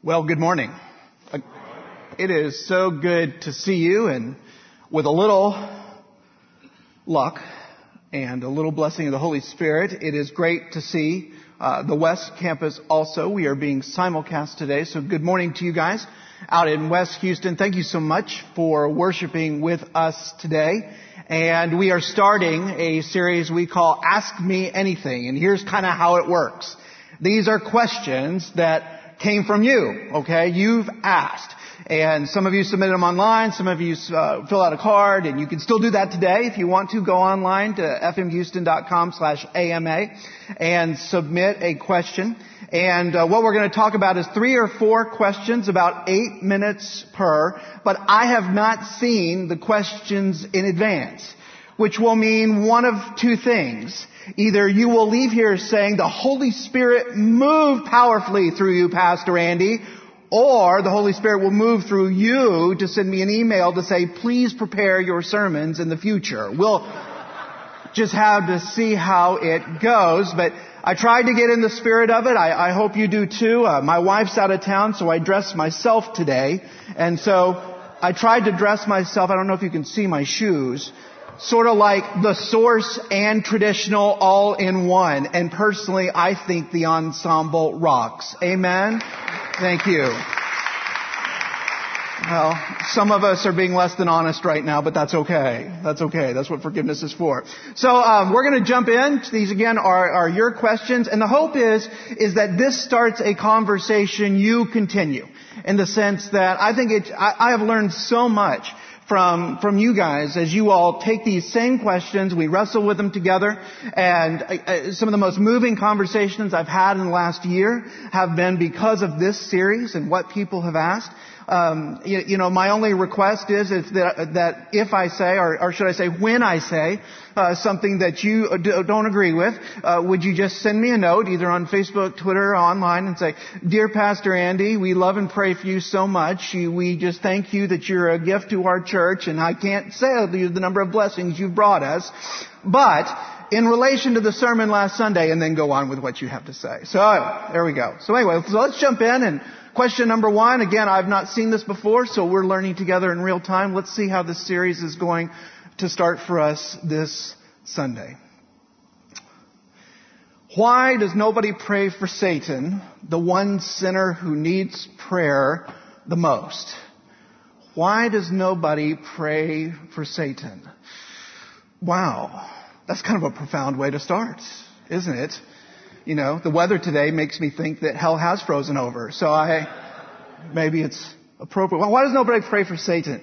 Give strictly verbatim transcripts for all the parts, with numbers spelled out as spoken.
Well, good morning. It is so good to see you, and with a little luck and a little blessing of the Holy Spirit, it is great to see uh, the West Campus also. We are being simulcast today, so good morning to you guys out in West Houston. Thank you so much for worshiping with us today. And we are starting a series we call Ask Me Anything, and here's kind of how it works. These are questions that came from you, okay? You've asked. And some of you submitted them online, some of you uh, fill out a card, and you can still do that today. If you want to, go online to f m houston dot com slash A M A and submit a question. And uh, what we're going to talk about is three or four questions, about eight minutes per, but I have not seen the questions in advance, which will mean one of two things. Either you will leave here saying the Holy Spirit moved powerfully through you, Pastor Andy, or the Holy Spirit will move through you to send me an email to say, please prepare your sermons in the future. We'll just have to see how it goes, but I tried to get in the spirit of it. I, I hope you do too. Uh, my wife's out of town, so I dressed myself today, and so I tried to dress myself. I don't know if you can see my shoes. Sort of like the Source and traditional all in one. And personally, I think the ensemble rocks. Amen? Thank you. Well, some of us are being less than honest right now, but that's okay. That's okay. That's what forgiveness is for. So um, we're going to jump in. These, again, are, are your questions. And the hope is, is that this starts a conversation you continue. In the sense that I think it, I, I have learned so much from from you guys as you all take these same questions, we wrestle with them together, and uh, some of the most moving conversations I've had in the last year have been because of this series and what people have asked. Um, you, you know, my only request is, is that, that if I say, or, or should I say when I say, uh, something that you don't agree with, uh, would you just send me a note, either on Facebook, Twitter, or online, and say, Dear Pastor Andy, we love and pray for you so much. You, we just thank you that you're a gift to our church, and I can't say the number of blessings you've brought us. But in relation to the sermon last Sunday, and then go on with what you have to say. So, there we go. So anyway, so let's jump in. And question number one, again, I've not seen this before, so we're learning together in real time. Let's see how this series is going to start for us this Sunday. Why does nobody pray for Satan, the one sinner who needs prayer the most? Why does nobody pray for Satan? Wow. That's kind of a profound way to start, isn't it? You know, the weather today makes me think that hell has frozen over. So I, maybe it's appropriate. Well, why does nobody pray for Satan?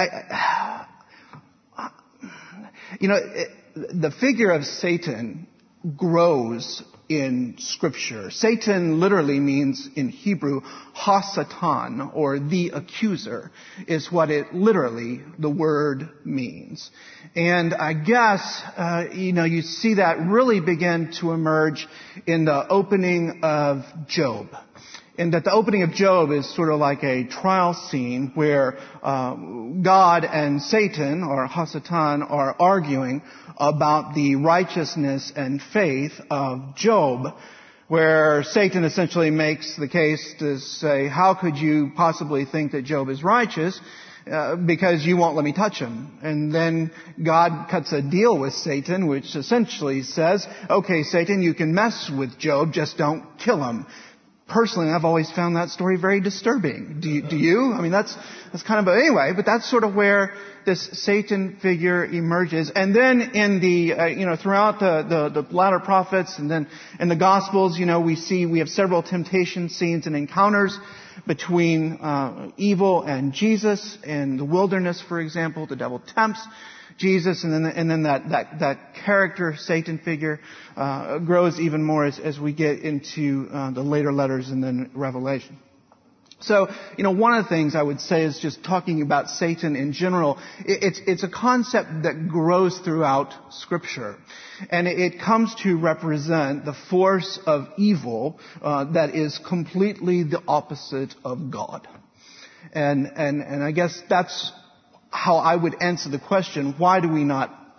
I, I, you know, it, the figure of Satan grows in Scripture. Satan literally means in Hebrew, Hasatan, or the accuser, is what it literally, the word means. And I guess, uh, you know, you see that really begin to emerge in the opening of Job. And that the opening of Job is sort of like a trial scene where uh, God and Satan, or Hasatan, are arguing about the righteousness and faith of Job, where Satan essentially makes the case to say, how could you possibly think that Job is righteous? Uh, because you won't let me touch him. And then God cuts a deal with Satan, which essentially says, okay, Satan, you can mess with Job, just don't kill him. Personally, I've always found that story very disturbing. Do you? Do you? I mean, that's that's kind of, but anyway, but that's sort of where this Satan figure emerges. And then in the, uh, you know, throughout the, the, the latter prophets and then in the Gospels, you know, we see, we have several temptation scenes and encounters between uh, evil and Jesus. In the wilderness, for example, the devil tempts Jesus, and then and then that that that character, Satan figure, uh, grows even more as as we get into uh, the later letters and then Revelation. So, you know, one of the things I would say is just talking about Satan in general. It, it's it's a concept that grows throughout Scripture, and it, it comes to represent the force of evil uh, that is completely the opposite of God, and and and I guess that's how I would answer the question, why do we not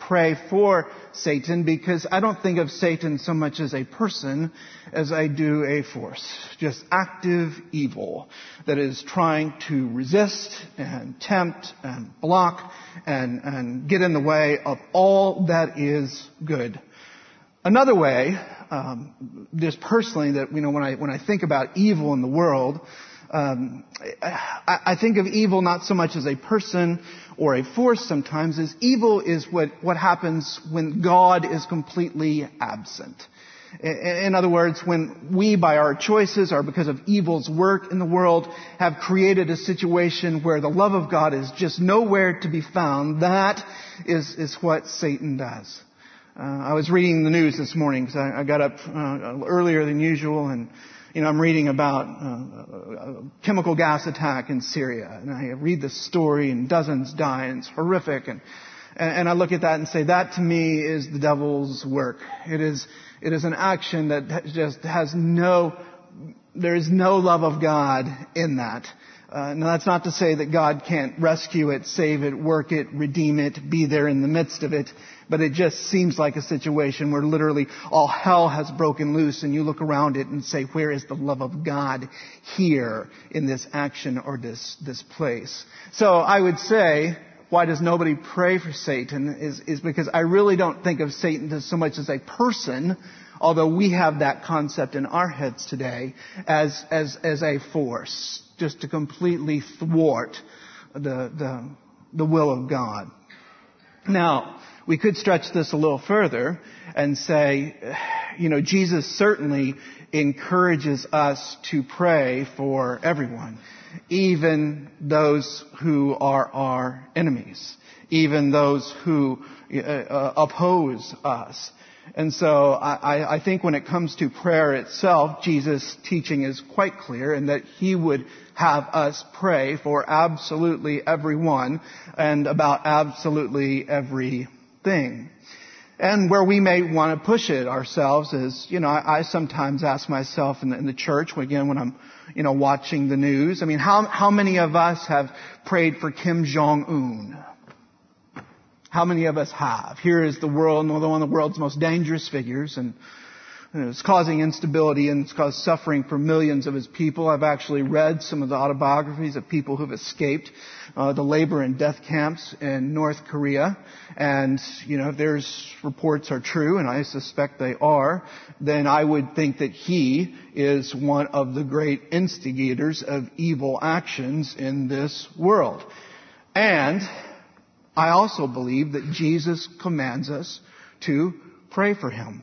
pray for Satan because I don't think of Satan so much as a person as I do a force. Just active evil that is trying to resist and tempt and block and, and get in the way of all that is good. Another way, um, just personally, that, you know, when I, when I think about evil in the world, Um, I, I think of evil not so much as a person or a force sometimes, as evil is what, what happens when God is completely absent. In, in other words, when we, by our choices or because of evil's work in the world, have created a situation where the love of God is just nowhere to be found, that is, is what Satan does. Uh, I was reading the news this morning because I, I got up uh, earlier than usual, and You know, I'm reading about uh, a chemical gas attack in Syria, and I read the story, and dozens die, and it's horrific. And, and I look at that and say, that to me is the devil's work. It is, it is an action that just has no, there is no love of God in that. Uh, now that's not to say that God can't rescue it, save it, work it, redeem it, be there in the midst of it. But it just seems like a situation where literally all hell has broken loose, and you look around it and say, where is the love of God here in this action or this, this place? So I would say, why does nobody pray for Satan is, is because I really don't think of Satan as so much as a person, although we have that concept in our heads today, as, as, as a force, just to completely thwart the, the, the will of God. Now, we could stretch this a little further and say, you know, Jesus certainly encourages us to pray for everyone, even those who are our enemies, even those who uh, oppose us. And so I, I think when it comes to prayer itself, Jesus' teaching is quite clear in that he would have us pray for absolutely everyone and about absolutely everything. And where we may want to push it ourselves is, you know, I, I sometimes ask myself in the, in the church, again, when I'm, you know, watching the news, I mean, how, how many of us have prayed for Kim Jong-un? How many of us have? Here is the world, one of the world's most dangerous figures, and it's causing instability and it's caused suffering for millions of his people. I've actually read some of the autobiographies of people who've escaped uh, the labor and death camps in North Korea. And, you know, if there's reports are true, and I suspect they are, then I would think that he is one of the great instigators of evil actions in this world. And I also believe that Jesus commands us to pray for him.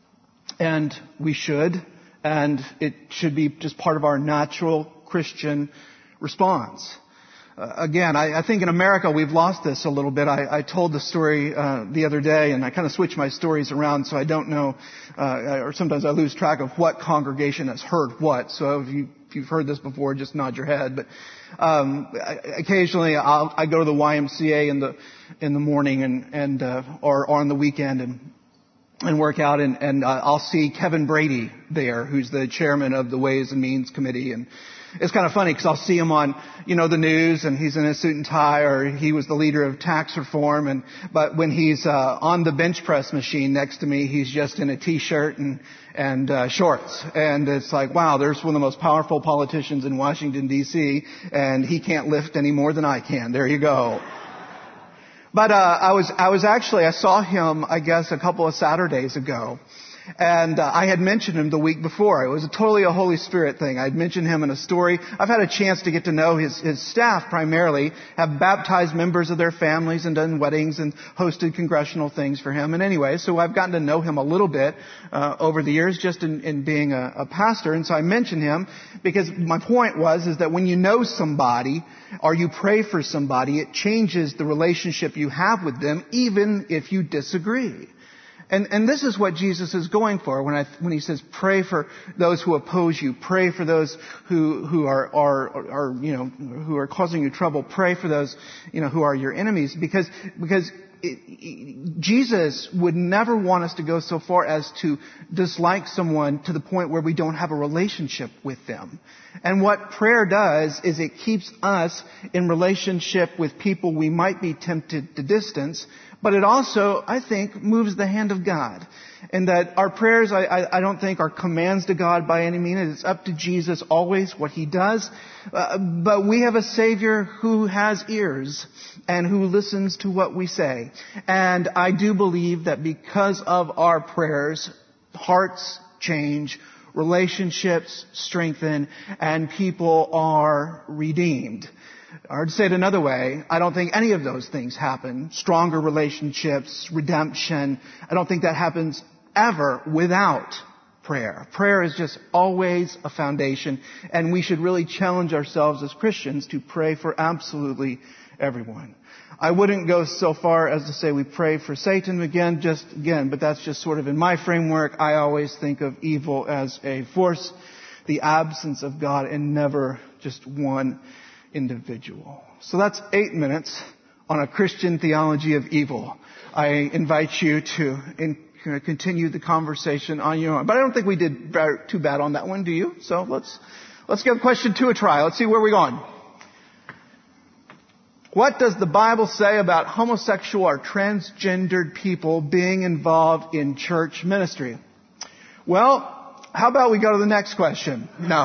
And we should, and it should be just part of our natural Christian response. Uh, again, I, I think in America we've lost this a little bit. I, I told the story uh, the other day, and I kind of switch my stories around, so I don't know, uh, or sometimes I lose track of what congregation has heard what. So if, you, if you've heard this before, just nod your head. But um, I, occasionally I'll, I go to the Y M C A in the in the morning, and and uh, or, or on the weekend, and. and work out, and, and uh, I'll see Kevin Brady there, who's the chairman of the Ways and Means Committee. And it's kind of funny because I'll see him on, you know, the news, and he's in a suit and tie, or he was the leader of tax reform. And but when he's uh, on the bench press machine next to me, he's just in a t-shirt and and uh, shorts. And it's like, wow, there's one of the most powerful politicians in Washington D C, and he can't lift any more than I can. There you go. But uh, I was I was actually I saw him I guess a couple of Saturdays ago, and uh, I had mentioned him the week before. It was a totally a Holy Spirit thing. I'd mentioned him in a story. I've had a chance to get to know his his staff primarily, have baptized members of their families and done weddings and hosted congressional things for him. And anyway, so I've gotten to know him a little bit uh, over the years, just in, in being a, a pastor. And so I mentioned him because my point was is that when you know somebody or you pray for somebody, it changes the relationship you have with them, even if you disagree. And, and this is what Jesus is going for when I, when he says, pray for those who oppose you, pray for those who, who are, are, are, you know, who are causing you trouble, pray for those, you know, who are your enemies, because, because it, it, Jesus would never want us to go so far as to dislike someone to the point where we don't have a relationship with them. And what prayer does is it keeps us in relationship with people we might be tempted to distance But it also, I think, moves the hand of God. And that our prayers, I, I, I don't think, are commands to God by any means. It's up to Jesus always what He does. Uh, but we have a Savior who has ears and who listens to what we say. And I do believe that because of our prayers, hearts change, relationships strengthen, and people are redeemed. Or to say it another way, I don't think any of those things happen. Stronger relationships, redemption. I don't think that happens ever without prayer. Prayer is just always a foundation, and we should really challenge ourselves as Christians to pray for absolutely everyone. I wouldn't go so far as to say we pray for Satan again, just again, but that's just sort of in my framework. I always think of evil as a force, the absence of God, and never just one individual. So that's eight minutes on a Christian theology of evil. I invite you to in, uh, continue the conversation on your own. But I don't think we did very, too bad on that one, do you? So let's let's give question two a try. Let's see where we're going. What does the Bible say about homosexual or transgendered people being involved in church ministry? Well, how about we go to the next question? No.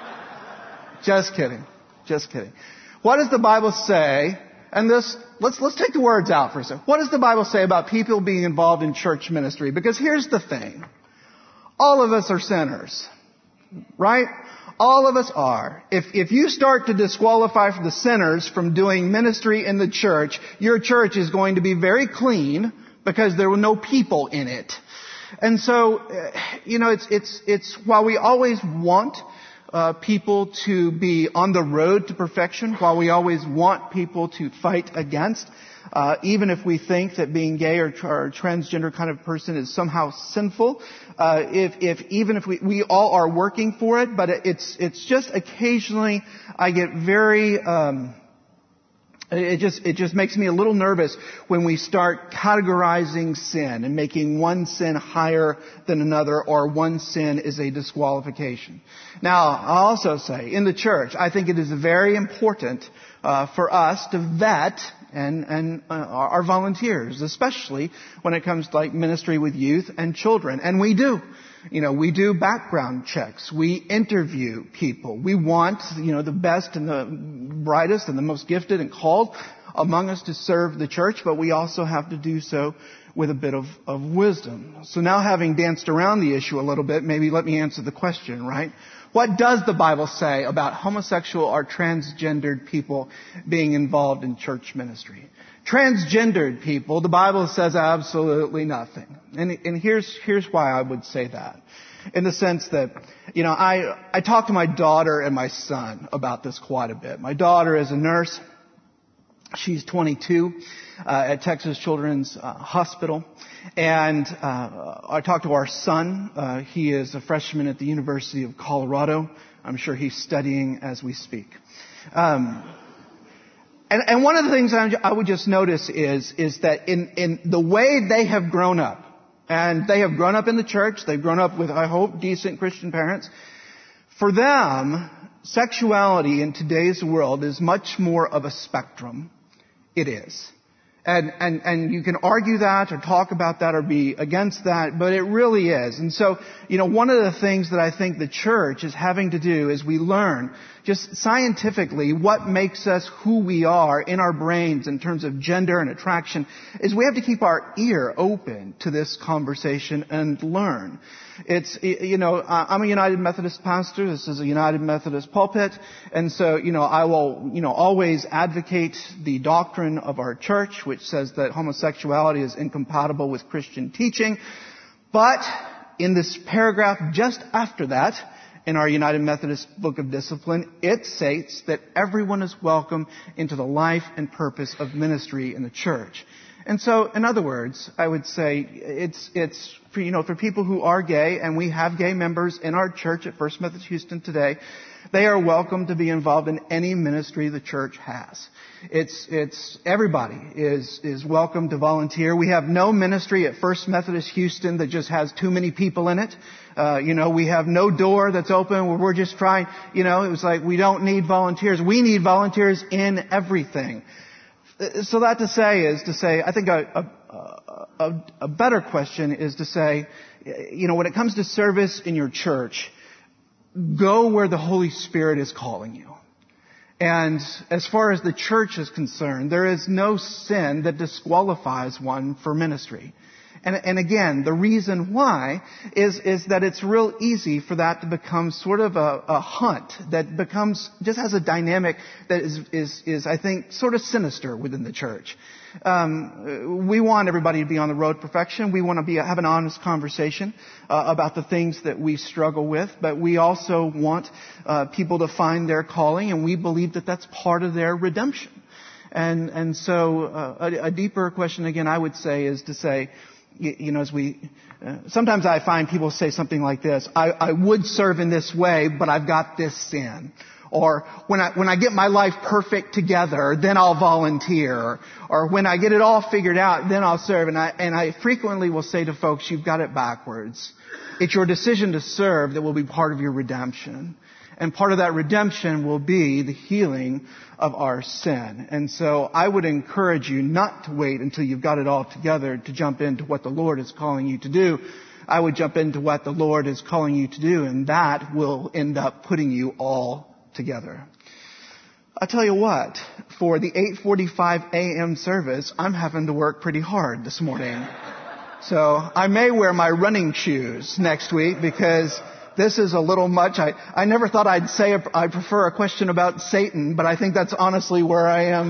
Just kidding. Just kidding. What does the Bible say? And this, let's, let's take the words out for a second. What does the Bible say about people being involved in church ministry? Because here's the thing. All of us are sinners. Right? All of us are. If, if you start to disqualify the sinners from doing ministry in the church, your church is going to be very clean because there were no people in it. And so, you know, it's, it's, it's, while we always want Uh, people to be on the road to perfection, while we always want people to fight against, uh, even if we think that being gay or, tra- or transgender kind of person is somehow sinful, uh, if, if, even if we, we all are working for it, but it's, it's just occasionally I get very, um, It just, it just makes me a little nervous when we start categorizing sin and making one sin higher than another, or one sin is a disqualification. Now, I'll also say, in the church, I think it is very important uh, for us to vet and, and uh, our volunteers, especially when it comes to like ministry with youth and children. And we do. You know, we do background checks. We interview people. We want, you know, the best and the brightest and the most gifted and called among us to serve the church, but we also have to do so with a bit of, of wisdom. So now, having danced around the issue a little bit, maybe let me answer the question, right? What does the Bible say about homosexual or transgendered people being involved in church ministry? Transgendered people, the Bible says absolutely nothing. And, and here's, here's why I would say that. In the sense that, you know, I, I talk to my daughter and my son about this quite a bit. My daughter is a nurse. She's twenty-two, uh, at Texas Children's uh, Hospital. And, uh, I talk to our son. Uh, he is a freshman at the University of Colorado. I'm sure he's studying as we speak. Um, And, and one of the things I would just notice is, is that in, in the way they have grown up, and they have grown up in the church, they've grown up with, I hope, decent Christian parents. For them, sexuality in today's world is much more of a spectrum. It is. And, and, and you can argue that or talk about that or be against that, but it really is. And so, you know, one of the things that I think the church is having to do is we learn just scientifically what makes us who we are in our brains in terms of gender and attraction, is we have to keep our ear open to this conversation and learn. It's, you know, I'm a United Methodist pastor. This is a United Methodist pulpit. And so, you know, I will, you know, always advocate the doctrine of our church, which says that homosexuality is incompatible with Christian teaching. But in this paragraph just after that, in our United Methodist Book of Discipline, it states that everyone is welcome into the life and purpose of ministry in the church. And so, in other words, I would say it's, it's, for, you know, for people who are gay, and we have gay members in our church at First Methodist Houston today, they are welcome to be involved in any ministry the church has. It's, it's, everybody is, is welcome to volunteer. We have no ministry at First Methodist Houston that just has too many people in it. Uh, you know, we have no door that's open where we're just trying, you know, it was like we don't need volunteers. We need volunteers in everything. So that to say is to say, I think a, a, a, a better question is to say, you know, when it comes to service in your church, go where the Holy Spirit is calling you. And as far as the church is concerned, there is no sin that disqualifies one for ministry. And, and again, the reason why is, is that it's real easy for that to become sort of a, a hunt that becomes, just has a dynamic that is, is, is, I think, sort of sinister within the church. Um, we want everybody to be on the road to perfection. We want to be, have an honest conversation uh, about the things that we struggle with, but we also want uh, people to find their calling, and we believe that that's part of their redemption. And, and so uh, a, a deeper question, again, I would say, is to say, you know, as we, uh, sometimes I find people say something like this, I, I would serve in this way, but I've got this sin. Or when I, when I get my life perfect together, then I'll volunteer. Or when I get it all figured out, then I'll serve. And I, and I frequently will say to folks, you've got it backwards. It's your decision to serve that will be part of your redemption. And part of that redemption will be the healing of our sin. And so I would encourage you not to wait until you've got it all together to jump into what the Lord is calling you to do. I would jump into what the Lord is calling you to do, and that will end up putting you all together. I'll tell you what, for the eight forty-five a.m. service, I'm having to work pretty hard this morning. So I may wear my running shoes next week because this is a little much. I, I never thought I'd say a, I prefer a question about Satan, but I think that's honestly where I am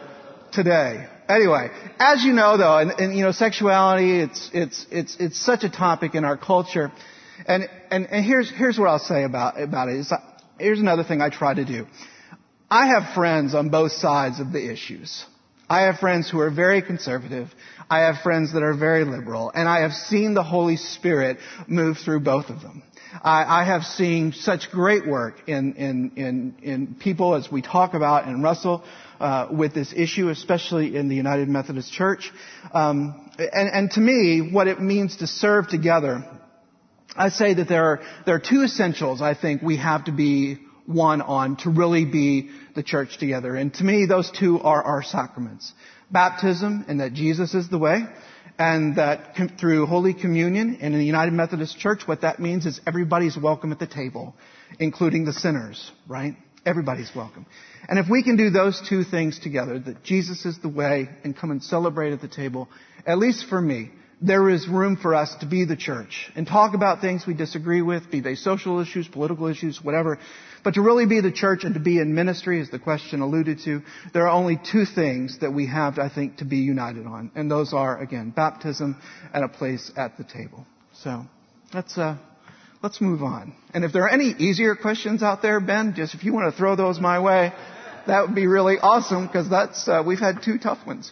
today. Anyway, as you know, though, and, and you know, sexuality, it's it's it's it's such a topic in our culture, and and, and here's here's what I'll say about about it. Is, here's another thing I try to do. I have friends on both sides of the issues. I have friends who are very conservative. I have friends that are very liberal, and I have seen the Holy Spirit move through both of them. I, I have seen such great work in, in, in, in people as we talk about and wrestle uh, with this issue, especially in the United Methodist Church. Um, and, and to me, what it means to serve together, I say that there are, there are two essentials I think we have to be one on to really be the church together. And to me, those two are our sacraments. Baptism, and that Jesus is the way. And that com- through Holy Communion and in the United Methodist Church, what that means is everybody's welcome at the table, including the sinners, right? Everybody's welcome. And if we can do those two things together, that Jesus is the way, and come and celebrate at the table, at least for me, there is room for us to be the church and talk about things we disagree with, be they social issues, political issues, whatever. But to really be the church and to be in ministry, as the question alluded to, there are only two things that we have, I think, to be united on. And those are, again, baptism and a place at the table. So let's, uh, let's move on. And if there are any easier questions out there, Ben, just if you want to throw those my way, that would be really awesome, because that's, uh, we've had two tough ones.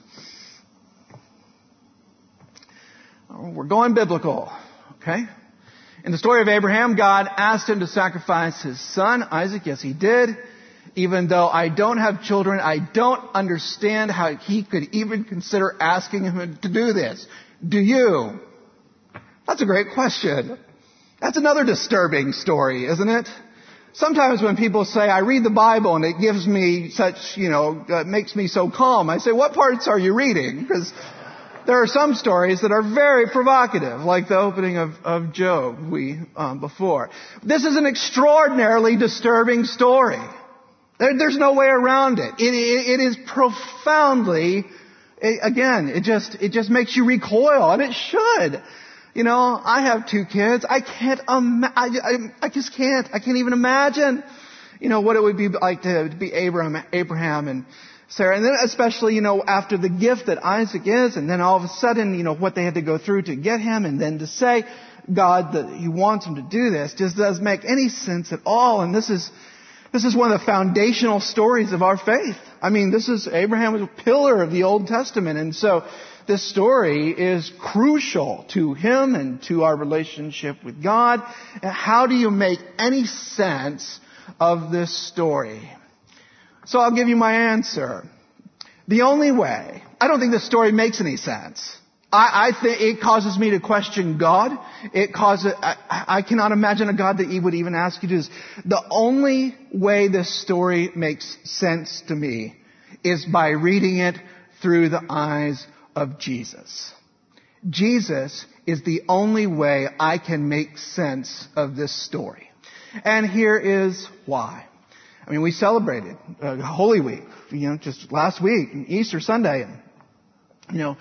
We're going biblical, okay? In the story of Abraham, God asked him to sacrifice his son, Isaac. Yes, he did. Even though I don't have children, I don't understand how he could even consider asking him to do this. Do you? That's a great question. That's another disturbing story, isn't it? Sometimes when people say, I read the Bible and it gives me such, you know, uh, makes me so calm, I say, what parts are you reading? Because there are some stories that are very provocative, like the opening of, of Job we um, before. This is an extraordinarily disturbing story. There, there's no way around it. It, it, it is profoundly, it, again, it just it just makes you recoil, and it should. You know, I have two kids. I can't, ima- I, I, I just can't. I can't even imagine, you know, what it would be like to, to be Abraham, Abraham and Sarah, and then especially, you know, after the gift that Isaac is, and then all of a sudden, you know, what they had to go through to get him, and then to say, God, that He wants him to do this, just doesn't make any sense at all. And this is, this is one of the foundational stories of our faith. I mean, this is, Abraham was a pillar of the Old Testament, and so this story is crucial to him and to our relationship with God. And how do you make any sense of this story? So I'll give you my answer. The only way, I don't think this story makes any sense. I, I think it causes me to question God. It causes, I, I cannot imagine a God that He would even ask you to do this. The only way this story makes sense to me is by reading it through the eyes of Jesus. Jesus is the only way I can make sense of this story. And here is why. I mean, we celebrated uh, Holy Week, you know, just last week, Easter Sunday. And, you know,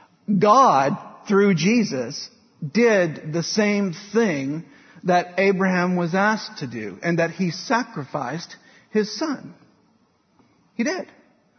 God, through Jesus, did the same thing that Abraham was asked to do, and that he sacrificed his son. He did.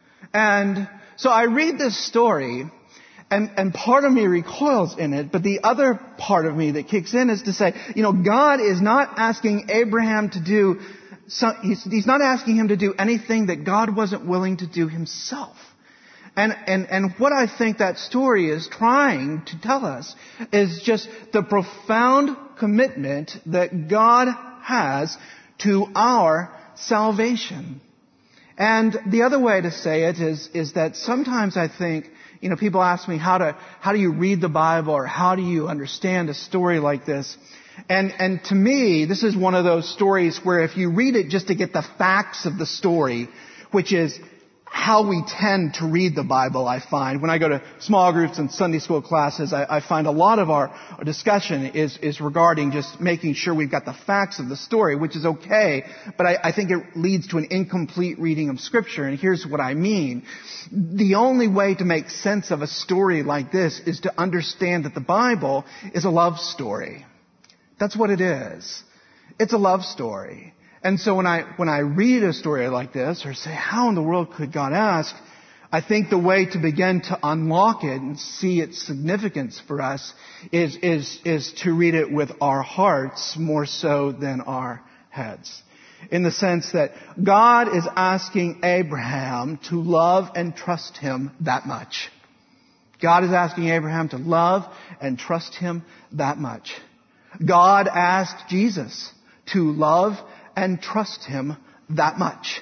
And so I read this story, and, and part of me recoils in it, but the other part of me that kicks in is to say, you know, God is not asking Abraham to do, so, he's, he's not asking him to do anything that God wasn't willing to do himself. And, and, and what I think that story is trying to tell us is just the profound commitment that God has to our salvation. And the other way to say it is, is that sometimes I think, you know, people ask me how to, how do you read the Bible, or how do you understand a story like this? And, and to me, this is one of those stories where if you read it just to get the facts of the story, which is how we tend to read the Bible, I find. When I go to small groups and Sunday school classes, I, I find a lot of our discussion is, is regarding just making sure we've got the facts of the story, which is okay, but I, I think it leads to an incomplete reading of Scripture, and here's what I mean. The only way to make sense of a story like this is to understand that the Bible is a love story. That's what it is. It's a love story. And so when I, when I read a story like this, or say, how in the world could God ask? I think the way to begin to unlock it and see its significance for us is, is, is to read it with our hearts more so than our heads. In the sense that God is asking Abraham to love and trust him that much. God is asking Abraham to love and trust him that much. God asked Jesus to love and trust him that much.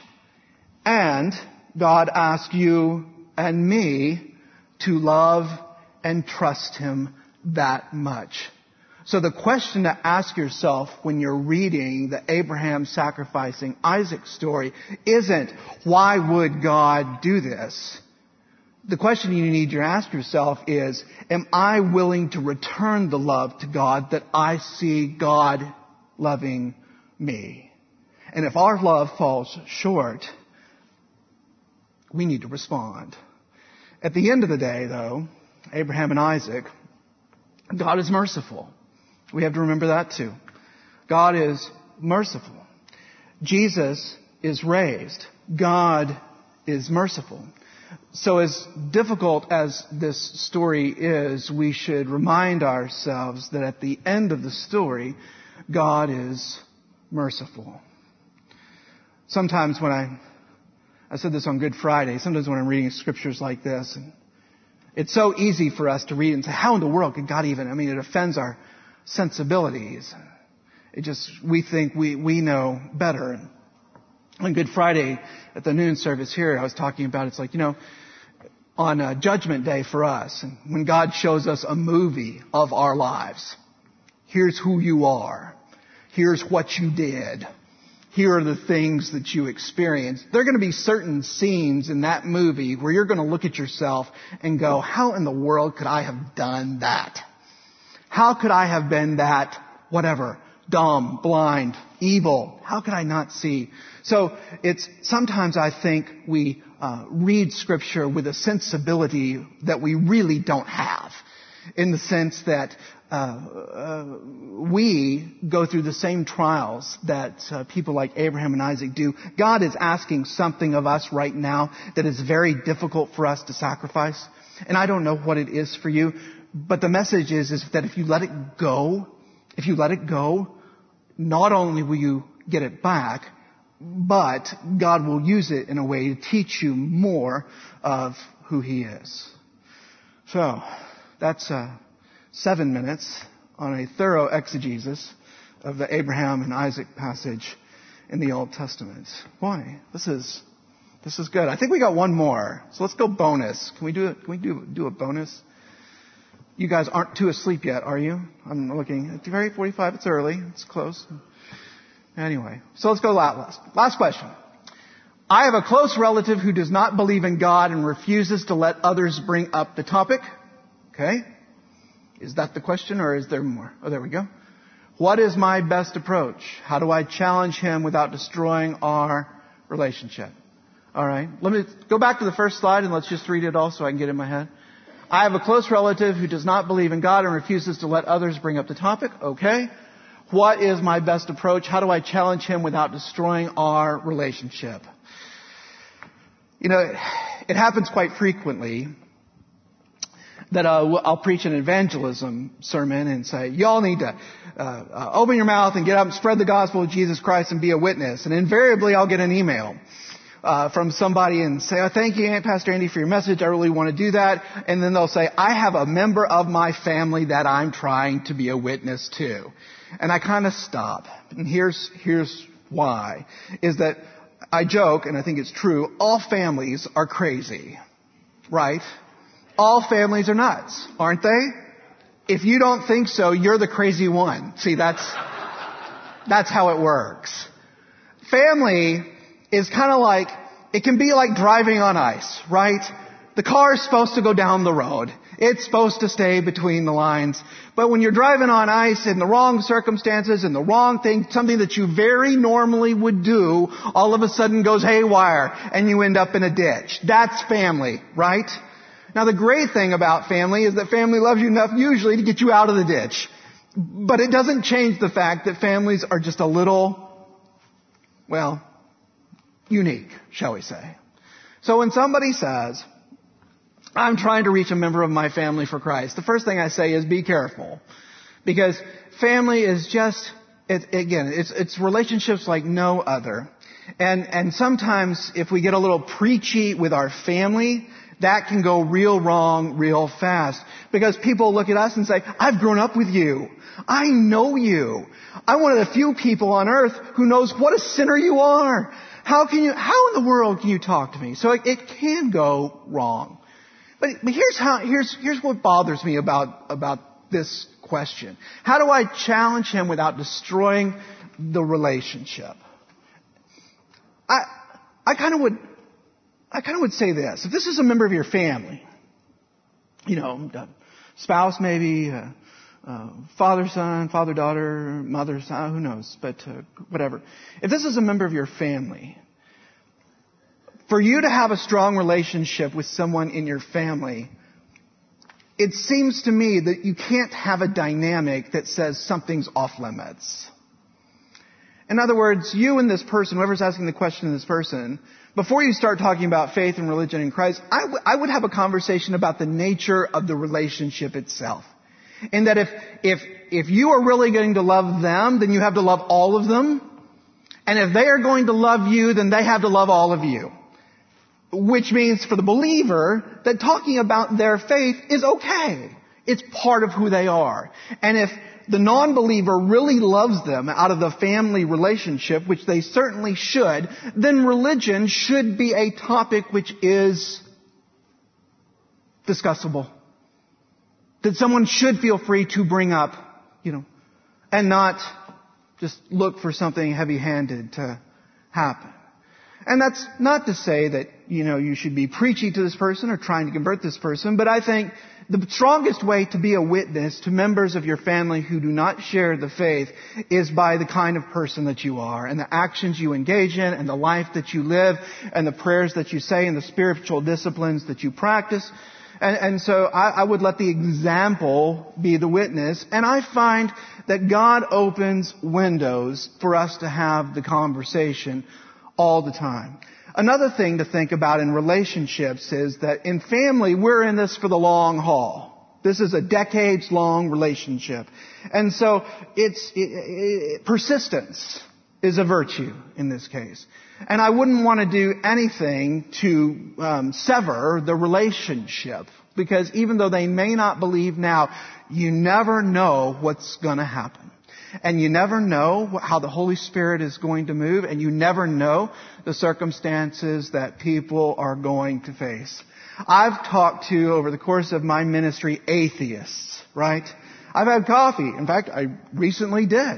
And God asks you and me to love and trust him that much. So the question to ask yourself when you're reading the Abraham sacrificing Isaac story isn't, why would God do this? The question you need to ask yourself is, am I willing to return the love to God that I see God loving me? And if our love falls short, we need to respond. At the end of the day, though, Abraham and Isaac, God is merciful. We have to remember that too. God is merciful. Jesus is raised. God is merciful. So as difficult as this story is, we should remind ourselves that at the end of the story, God is merciful. Sometimes when I, I said this on Good Friday, sometimes when I'm reading scriptures like this, and it's so easy for us to read and say, how in the world could God even, I mean, it offends our sensibilities. It just, we think we, we know better. And on Good Friday at the noon service here, I was talking about, it's like, you know, on uh, Judgment Day for us, and when God shows us a movie of our lives, here's who you are. Here's what you did. Here are the things that you experienced. There are going to be certain scenes in that movie where you're going to look at yourself and go, how in the world could I have done that? How could I have been that, whatever, dumb, blind, evil? How could I not see? So it's, sometimes I think we uh, read Scripture with a sensibility that we really don't have. In the sense that uh, uh, we go through the same trials that uh, people like Abraham and Isaac do. God is asking something of us right now that is very difficult for us to sacrifice. And I don't know what it is for you, but the message is, is that if you let it go, if you let it go, not only will you get it back, but God will use it in a way to teach you more of who He is. So, that's uh, seven minutes on a thorough exegesis of the Abraham and Isaac passage in the Old Testament. Boy, this is this is good. I think we got one more, so let's go bonus. Can we do it? Can we do do a bonus? You guys aren't too asleep yet, are you? I'm looking at very forty-five. It's early. It's close. Anyway, so let's go last. Last question. I have a close relative who does not believe in God and refuses to let others bring up the topic. Okay. Is that the question, or is there more? Oh, there we go. What is my best approach? How do I challenge him without destroying our relationship? All right. Let me go back to the first slide and let's just read it all so I can get it in my head. I have a close relative who does not believe in God and refuses to let others bring up the topic. Okay. What is my best approach? How do I challenge him without destroying our relationship? You know, it, it happens quite frequently that uh, I'll preach an evangelism sermon and say, y'all need to uh, uh, open your mouth and get up and spread the gospel of Jesus Christ and be a witness. And invariably I'll get an email uh, from somebody and say, oh, thank you, Aunt Pastor Andy, for your message. I really want to do that. And then they'll say, I have a member of my family that I'm trying to be a witness to. And I kind of stop. And here's, here's why. Is that I joke, and I think it's true, all families are crazy. Right? All families are nuts, aren't they? If you don't think so, you're the crazy one. See, that's, that's how it works. Family is kind of like, it can be like driving on ice, right? The car is supposed to go down the road. It's supposed to stay between the lines. But when you're driving on ice in the wrong circumstances and the wrong thing, something that you very normally would do, all of a sudden goes haywire and you end up in a ditch. That's family, right? Now, the great thing about family is that family loves you enough usually to get you out of the ditch. But it doesn't change the fact that families are just a little, well, unique, shall we say. So when somebody says, I'm trying to reach a member of my family for Christ, the first thing I say is be careful. Because family is just, it, again, it's, it's relationships like no other. And, and sometimes if we get a little preachy with our family, that can go real wrong real fast. Because people look at us and say, I've grown up with you. I know you. I'm one of the few people on earth who knows what a sinner you are. How can you, how in the world can you talk to me? So it, it can go wrong. But, but here's how, here's, here's what bothers me about, about this question. How do I challenge him without destroying the relationship? I, I kind of would, I kind of would say this. If this is a member of your family, you know, spouse maybe, uh, uh, father, son, father, daughter, mother, son, who knows, but uh, whatever. If this is a member of your family, for you to have a strong relationship with someone in your family, it seems to me that you can't have a dynamic that says something's off limits. In other words, you and this person, whoever's asking the question to this person, before you start talking about faith and religion in Christ, I, w- I would have a conversation about the nature of the relationship itself. And that if, if, if you are really going to love them, then you have to love all of them. And if they are going to love you, then they have to love all of you. Which means for the believer that talking about their faith is okay. It's part of who they are. And if the non-believer really loves them out of the family relationship, which they certainly should, then religion should be a topic which is discussable. That someone should feel free to bring up, you know, and not just look for something heavy-handed to happen. And that's not to say that, you know, you should be preaching to this person or trying to convert this person, but I think the strongest way to be a witness to members of your family who do not share the faith is by the kind of person that you are and the actions you engage in and the life that you live and the prayers that you say and the spiritual disciplines that you practice. And, and so I, I would let the example be the witness. And I find that God opens windows for us to have the conversation all the time. Another thing to think about in relationships is that in family, we're in this for the long haul. This is a decades-long relationship. And so it's it, it, persistence is a virtue in this case. And I wouldn't want to do anything to um, sever the relationship, because even though they may not believe now, you never know what's going to happen. And you never know how the Holy Spirit is going to move, and you never know the circumstances that people are going to face. I've talked to, over the course of my ministry, atheists, right? I've had coffee. In fact, I recently did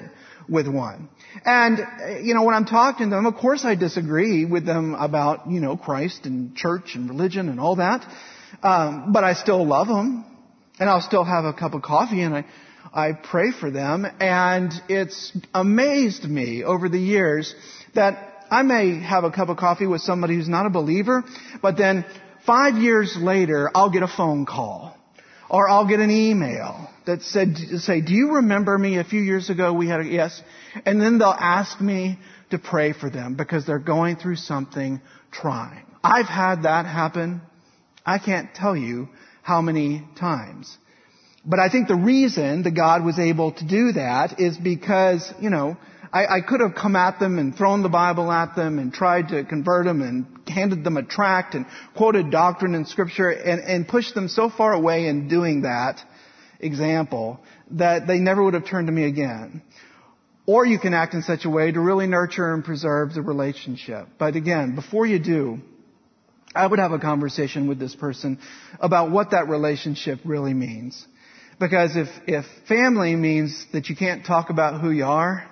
with one. And, you know, when I'm talking to them, of course I disagree with them about, you know, Christ and church and religion and all that. Um, but I still love them. And I'll still have a cup of coffee and I, I pray for them. And it's amazed me over the years that I may have a cup of coffee with somebody who's not a believer, but then five years later, I'll get a phone call or I'll get an email that said, say, do you remember me a few years ago? We had a yes. And then they'll ask me to pray for them because they're going through something trying. I've had that happen. I can't tell you how many times. But I think the reason that God was able to do that is because, you know, I, I could have come at them and thrown the Bible at them and tried to convert them and handed them a tract and quoted doctrine and scripture and, and pushed them so far away in doing that example that they never would have turned to me again. Or you can act in such a way to really nurture and preserve the relationship. But again, before you do, I would have a conversation with this person about what that relationship really means. Because if, if family means that you can't talk about who you are,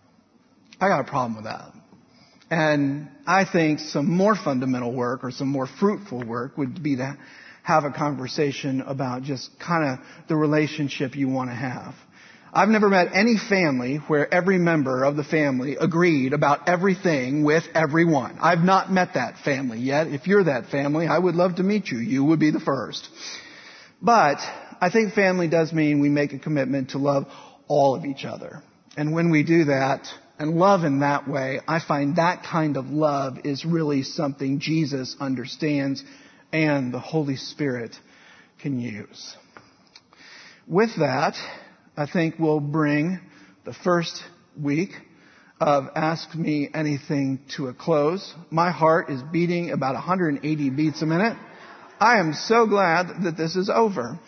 I got a problem with that. And I think some more fundamental work or some more fruitful work would be to have a conversation about just kind of the relationship you want to have. I've never met any family where every member of the family agreed about everything with everyone. I've not met that family yet. If you're that family, I would love to meet you. You would be the first. But I think family does mean we make a commitment to love all of each other. And when we do that, and love in that way, I find that kind of love is really something Jesus understands and the Holy Spirit can use. With that, I think we'll bring the first week of Ask Me Anything to a close. My heart is beating about one hundred eighty beats a minute. I am so glad that this is over.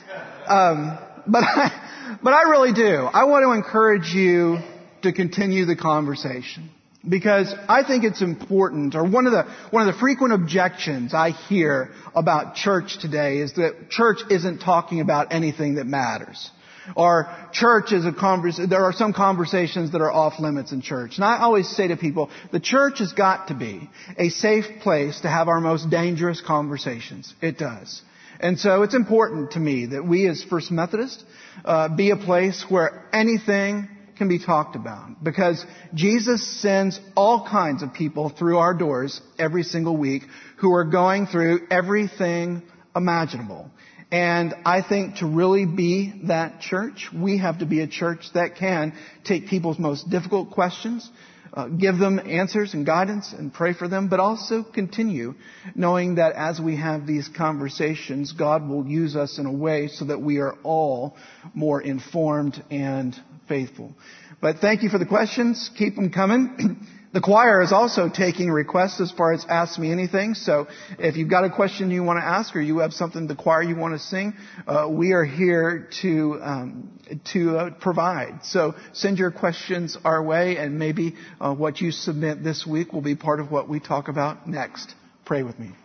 Um, but I, but I really do. I want to encourage you to continue the conversation because I think it's important, or one of the one of the frequent objections I hear about church today is that church isn't talking about anything that matters. Or church is a convers- there are some conversations that are off limits in church. And I always say to people, the church has got to be a safe place to have our most dangerous conversations. It does. And so it's important to me that we as First Methodist uh, be a place where anything can be talked about. Because Jesus sends all kinds of people through our doors every single week who are going through everything imaginable. And I think to really be that church, we have to be a church that can take people's most difficult questions, uh, give them answers and guidance and pray for them, but also continue knowing that as we have these conversations, God will use us in a way so that we are all more informed and faithful. But thank you for the questions. Keep them coming. The choir is also taking requests as far as Ask Me Anything. So if you've got a question you want to ask or you have something the choir you want to sing, uh, we are here to um, to uh, provide. So send your questions our way, and maybe uh, what you submit this week will be part of what we talk about next. Pray with me.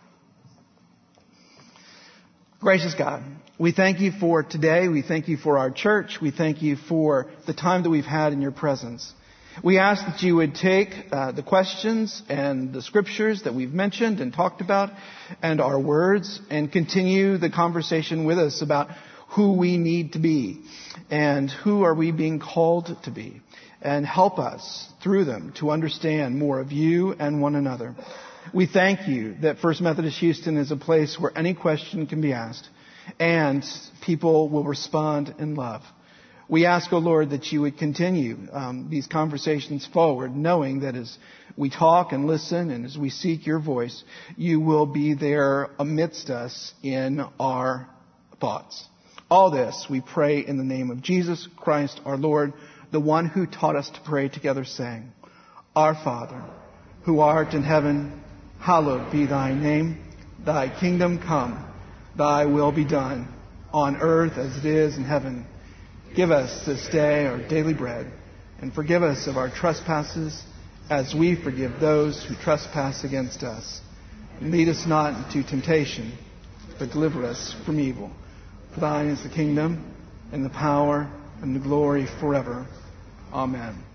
Gracious God, we thank you for today. We thank you for our church. We thank you for the time that we've had in your presence. We ask that you would take uh, the questions and the scriptures that we've mentioned and talked about and our words and continue the conversation with us about who we need to be and who are we being called to be, and help us through them to understand more of you and one another. We thank you that First Methodist Houston is a place where any question can be asked and people will respond in love. We ask, O Lord, that you would continue um, these conversations forward, knowing that as we talk and listen and as we seek your voice, you will be there amidst us in our thoughts. All this we pray in the name of Jesus Christ, our Lord, the one who taught us to pray together, saying, Our Father, who art in heaven, hallowed be thy name. Thy kingdom come, thy will be done, on earth as it is in heaven. Give us this day our daily bread, and forgive us of our trespasses as we forgive those who trespass against us. And lead us not into temptation, but deliver us from evil. For thine is the kingdom, and the power, and the glory forever. Amen.